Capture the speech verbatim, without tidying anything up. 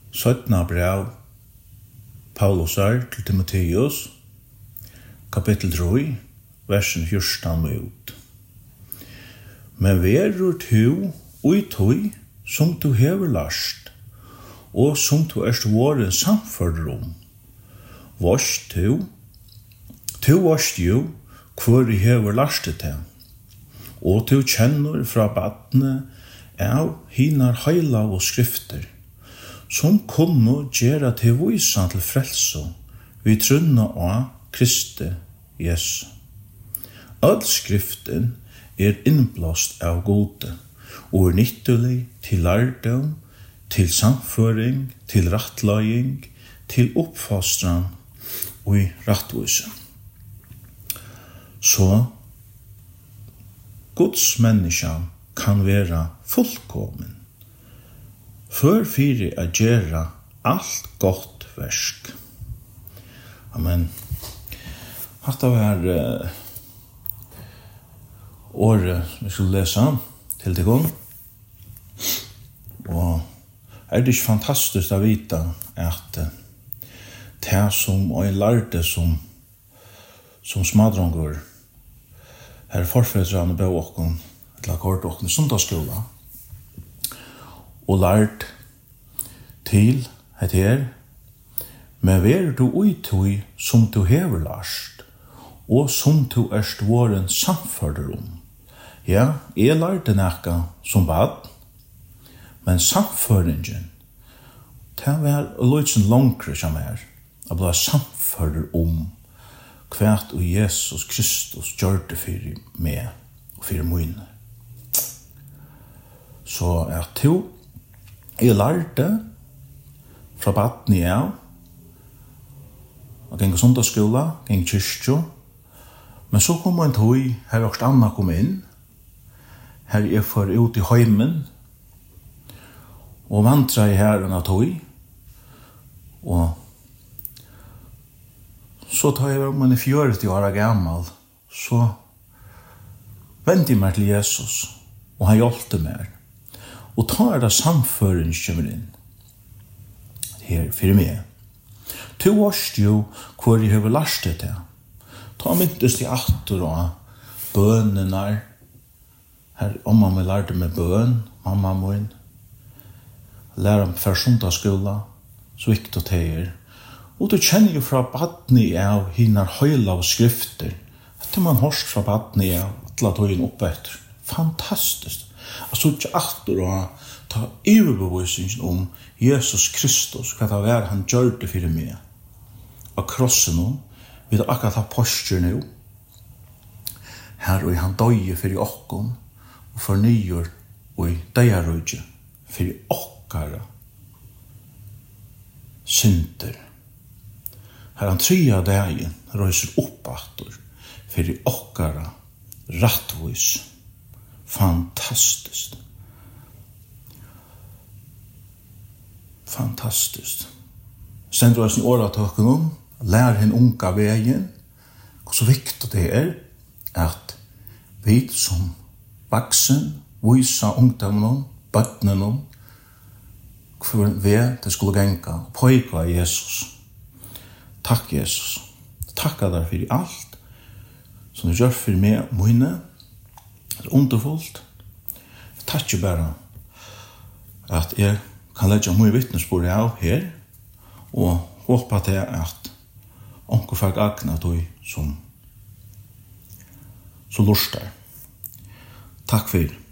Söttna brev Paulusar til Timotheus, kapittel tre, versen fjortan og ut. Men verur tu ui tui som tu hever last, og som tu erst våren samførder om. Vårst tu, tu vårst jo hvor i hever lastet til, og tu kjenner fra badne av hinar heila og skrifter, som kunne gjøre til visan til frelse, vi trunna av Kristi Jesu. All skriften er innblåst av gode, og er nyttelig til lærdom, til samføring, til rattlaging, til oppfostran og i rattvise. Så Guds menneske kan være fullkommen, for fire å gjøre alt godt versk. Amen. Hatta var uh, året vi skulle lese til til gang. Og er det ikke fantastisk å vite at uh, det som og en lærte som som smadronger her forfedrene bør åkken til akkord åkken i sundagsskolen og lært til et her men vær du uitui som du hever last og som du erst våren samførder om. Ja, jeg lærte nekka som bad men samføringen det var litt sånn langere som er å bli samførder om kvært og Jesus Kristus gjør det for meg og for mine. Så er to jeg lærte fra baden i av og gikk sundagsskola, gikk kyrkjo, men så kom en tog her også Anna kom inn her jeg får ut i heimen og vantra i her og tog og så tar jeg om en fjørti år gammal, så vendte jeg meg til Jesus, og han hjelpte meg. Og tar det samføren kommer inn her for meg. To årst jo hvor jeg har lastet det. Ta myntes til atter og bønene her, om man lærte meg bøn, mamma min, lære meg for sundagsskola, så viktig å teger. Og du kjenner jo fra badni av hinar høyla og skrifter. Etter man hørst fra badni av alle tøyen oppe etter. Fantastisk. Altså ikke atter å ta overbevisningen om Jesus Kristus, hva det var han gjør det for meg. Og krossen om, vi har akkurat ha postur nå. Her og han døye for i okken, og fornyer og i døyarøyge for i okkara synder. Her han tria dagen røyser opp atter for i okkara rattvis. Fantastisk. Fantastisk. Sender oss i åretøkken om, lær henne unga veien, og så viktig det er at vi som vaksen viser ungdommen, bøttene, hvor vi det skulle genka, og pågå av Jesus. Takk, Jesus. Takk deg for alt som du gjør for meg og mine. Det er underfullt. Takk jo bare at jeg kan legge mye vittnesbord av her og håpe til at onker fikk agna tog som som luster. Takk for